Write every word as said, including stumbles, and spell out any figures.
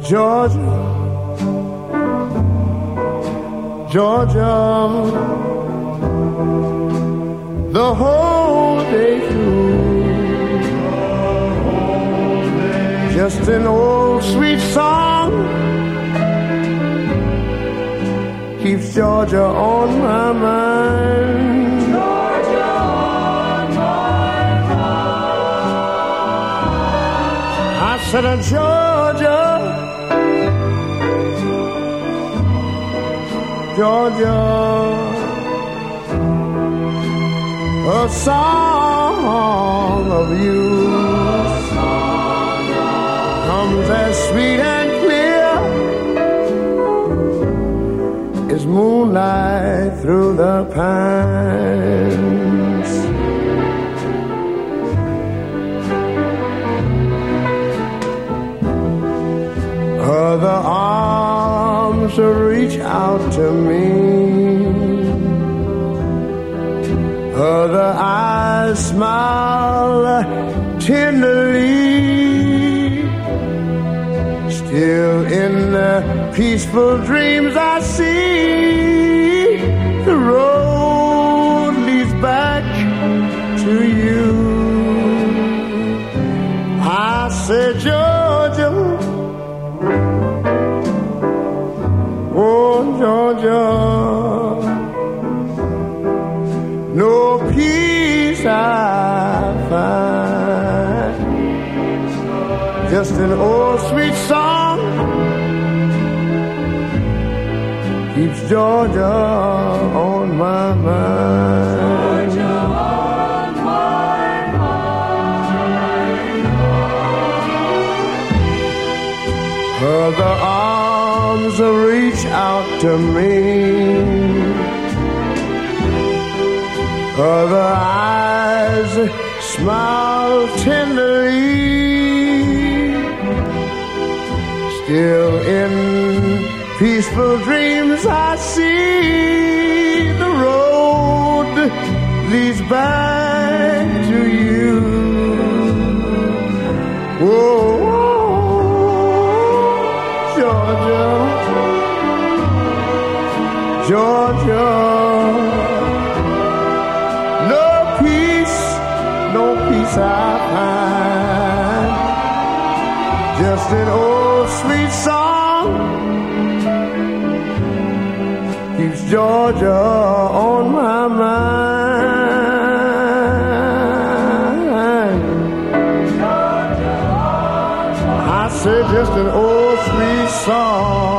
Georgia, Georgia, the whole day through, just an old sweet song keeps Georgia on my mind. Georgia on my mind. I said, uh, Georgia, Georgia, a song of you comes as sweet and clear as moonlight through the pines. Other arms reach out to me, other eyes smile tenderly. Still in the peaceful dreams I see, the road leads back to you. I said, Georgia, oh Georgia, no peace I find, just an old sweet song keeps Georgia on my mind. Georgia on my mind. Other arms reach out to me, other eyes smile tenderly. Still in peaceful dreams I see, the road leads back to you. Whoa, Georgia, Georgia, no peace, no peace I find, just an old sweet song keeps Georgia on my mind. I said just an old sweet song